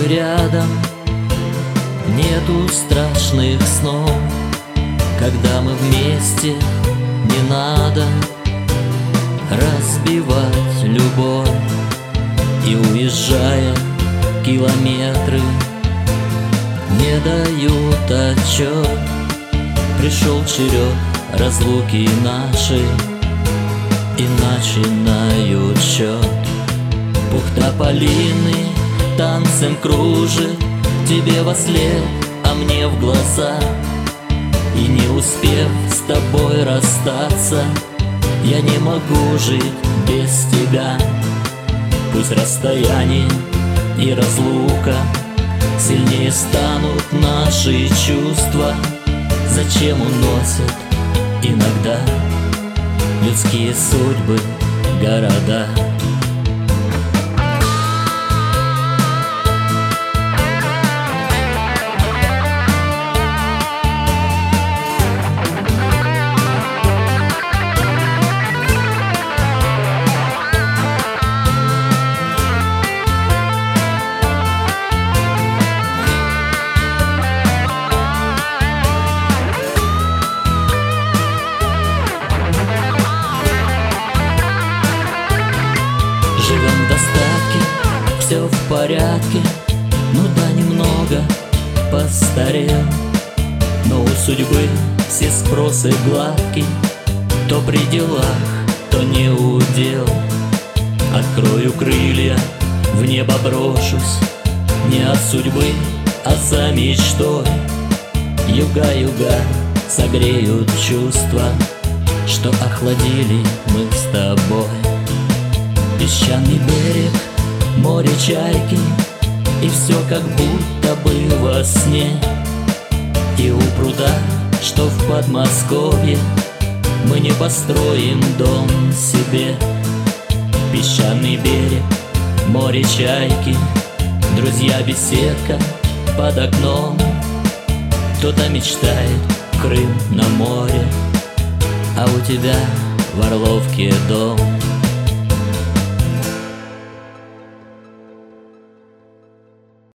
тобой рядом нету страшных снов. Когда мы вместе, не надо разбивать любовь. И уезжая, километры не дают отчет. Пришел черед разлуки нашей, и начинают счет. Пух тополиный танцем кружит тебе вослед, а мне в глаза. И не успев с тобой расстаться, я не могу жить без тебя. Пусть расстояние и разлука сильнее станут наши чувства. Зачем уносят иногда людские судьбы города? Живем в достатке, все в порядке. Ну да, немного постарел, но у судьбы все спросы гладкие. То при делах, то не удел. Открою крылья, в небо брошусь. Не от судьбы, а за мечтой. Юга-юга согреют чувства, что охладили мы с тобой. Песчаный берег, море, чайки, и все как будто бы во сне. И у пруда, что в Подмосковье, мы не построим дом себе. Песчаный берег, море, чайки, друзья, беседка под окном. Кто-то мечтает Крым на море, а у тебя в Орловке дом.